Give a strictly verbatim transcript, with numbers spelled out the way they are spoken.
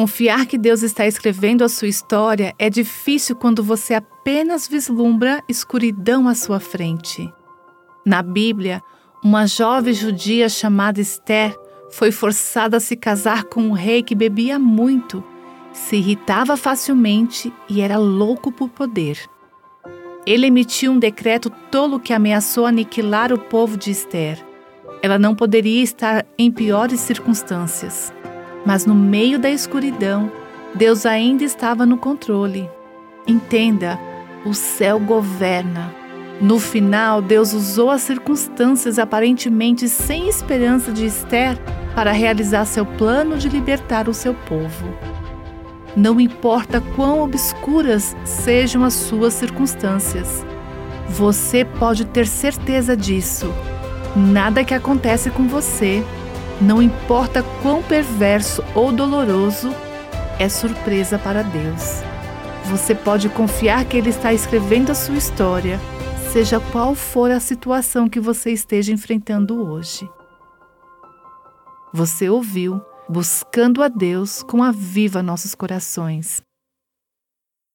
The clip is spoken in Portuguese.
Confiar que Deus está escrevendo a sua história é difícil quando você apenas vislumbra escuridão à sua frente. Na Bíblia, uma jovem judia chamada Esther foi forçada a se casar com um rei que bebia muito, se irritava facilmente e era louco por poder. Ele emitiu um decreto tolo que ameaçou aniquilar o povo de Esther. Ela não poderia estar em piores circunstâncias. Mas no meio da escuridão, Deus ainda estava no controle. Entenda, o céu governa. No final, Deus usou as circunstâncias aparentemente sem esperança de Esther para realizar seu plano de libertar o seu povo. Não importa quão obscuras sejam as suas circunstâncias, você pode ter certeza disso. Nada que acontece com você, não importa quão perverso ou doloroso, é surpresa para Deus. Você pode confiar que Ele está escrevendo a sua história, seja qual for a situação que você esteja enfrentando hoje. Você ouviu Buscando a Deus com Aviva Nossos Corações.